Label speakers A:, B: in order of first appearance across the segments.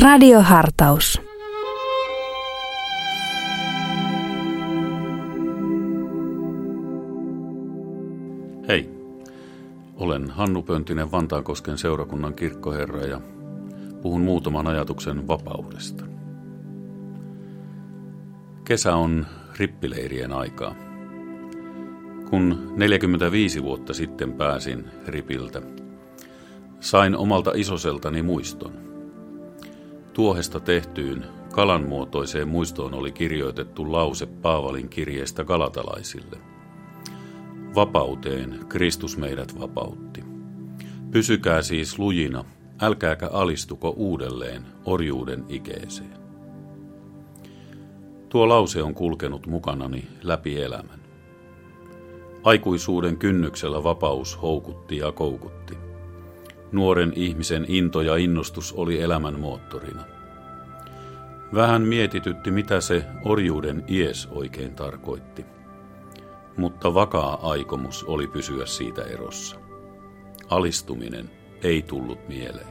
A: Radiohartaus.
B: Hei, olen Hannu Pöntinen Vantaankosken seurakunnan kirkkoherra ja puhun muutaman ajatuksen vapaudesta. Kesä on rippileirien aikaa. Kun 45 vuotta sitten pääsin ripiltä, sain omalta isoseltani muiston. Tuohesta tehtyyn kalanmuotoiseen muistoon oli kirjoitettu lause Paavalin kirjeestä galatalaisille. Vapauteen Kristus meidät vapautti. Pysykää siis lujina, älkääkä alistuko uudelleen orjuuden ikeeseen. Tuo lause on kulkenut mukanani läpi elämän. Aikuisuuden kynnyksellä vapaus houkutti ja koukutti. Nuoren ihmisen into ja innostus oli elämän moottorina. Vähän mietitytti, mitä se orjuuden ies oikein tarkoitti. Mutta vakaa aikomus oli pysyä siitä erossa. Alistuminen ei tullut mieleen.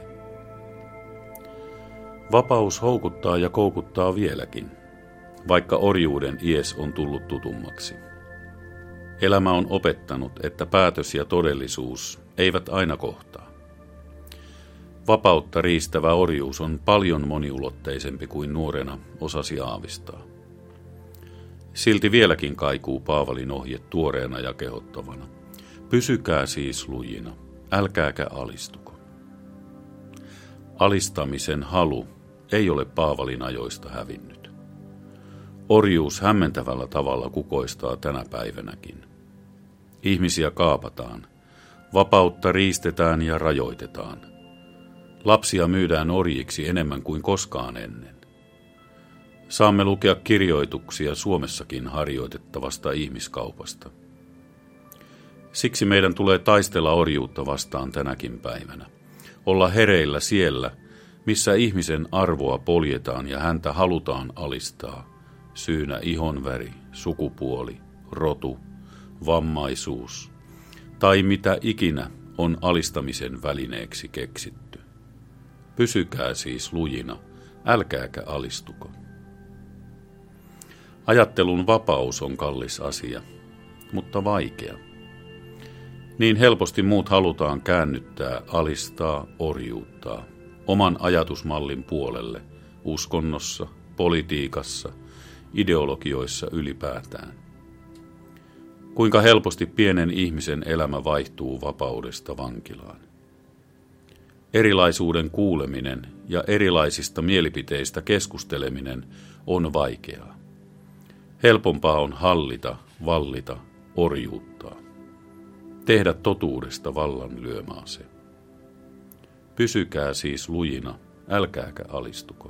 B: Vapaus houkuttaa ja koukuttaa vieläkin, vaikka orjuuden ies on tullut tutummaksi. Elämä on opettanut, että päätös ja todellisuus eivät aina kohtaa. Vapautta riistävä orjuus on paljon moniulotteisempi kuin nuorena osasi aavistaa. Silti vieläkin kaikuu Paavalin ohje tuoreena ja kehottavana. Pysykää siis lujina, älkääkä alistuko. Alistamisen halu ei ole Paavalin ajoista hävinnyt. Orjuus hämmentävällä tavalla kukoistaa tänä päivänäkin. Ihmisiä kaapataan, vapautta riistetään ja rajoitetaan. Lapsia myydään orjiksi enemmän kuin koskaan ennen. Saamme lukea kirjoituksia Suomessakin harjoitettavasta ihmiskaupasta. Siksi meidän tulee taistella orjuutta vastaan tänäkin päivänä. Olla hereillä siellä, missä ihmisen arvoa poljetaan ja häntä halutaan alistaa. Syynä ihonväri, sukupuoli, rotu, vammaisuus tai mitä ikinä on alistamisen välineeksi keksitty. Pysykää siis lujina, älkääkä alistuko. Ajattelun vapaus on kallis asia, mutta vaikea. Niin helposti muut halutaan käännyttää, alistaa, orjuuttaa oman ajatusmallin puolelle uskonnossa, politiikassa, ideologioissa ylipäätään. Kuinka helposti pienen ihmisen elämä vaihtuu vapaudesta vankilaan. Erilaisuuden kuuleminen ja erilaisista mielipiteistä keskusteleminen on vaikeaa. Helpompaa on hallita, vallita, orjuuttaa. Tehdä totuudesta vallan lyömä ase. Pysykää siis lujina, älkääkä alistuko.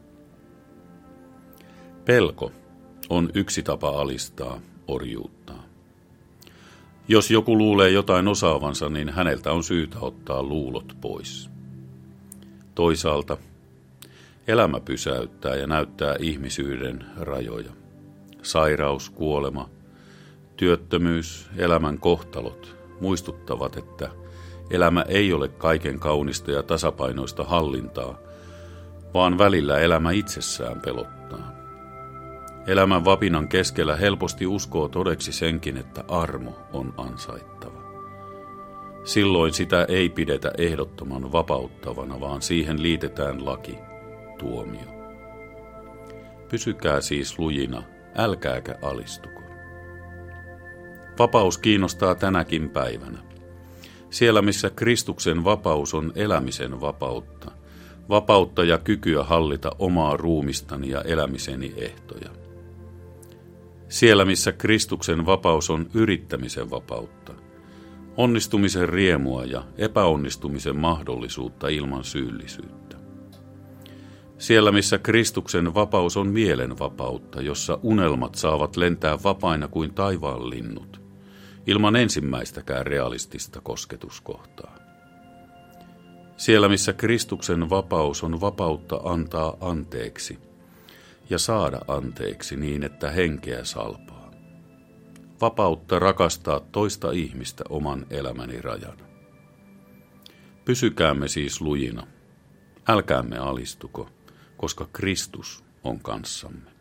B: Pelko on yksi tapa alistaa, orjuuttaa. Jos joku luulee jotain osaavansa, niin häneltä on syytä ottaa luulot pois. Toisaalta elämä pysäyttää ja näyttää ihmisyyden rajoja. Sairaus, kuolema, työttömyys, elämän kohtalot muistuttavat, että elämä ei ole kaiken kaunista ja tasapainoista hallintaa, vaan välillä elämä itsessään pelottaa. Elämän vapinan keskellä helposti uskoo todeksi senkin, että armo on ansaittava. Silloin sitä ei pidetä ehdottoman vapauttavana, vaan siihen liitetään laki, tuomio. Pysykää siis lujina, älkääkä alistuko. Vapaus kiinnostaa tänäkin päivänä. Siellä, missä Kristuksen vapaus on elämisen vapautta, vapautta ja kykyä hallita omaa ruumistani ja elämiseni ehtoja. Siellä, missä Kristuksen vapaus on yrittämisen vapautta, onnistumisen riemua ja epäonnistumisen mahdollisuutta ilman syyllisyyttä. Siellä, missä Kristuksen vapaus on mielen vapautta, jossa unelmat saavat lentää vapaina kuin taivaan linnut, ilman ensimmäistäkään realistista kosketuskohtaa. Siellä, missä Kristuksen vapaus on vapautta antaa anteeksi ja saada anteeksi niin, että henkeä salpaa. Vapautta rakastaa toista ihmistä oman elämäni rajana. Pysykäämme siis lujina. Älkäämme alistuko. koska Kristus on kanssamme.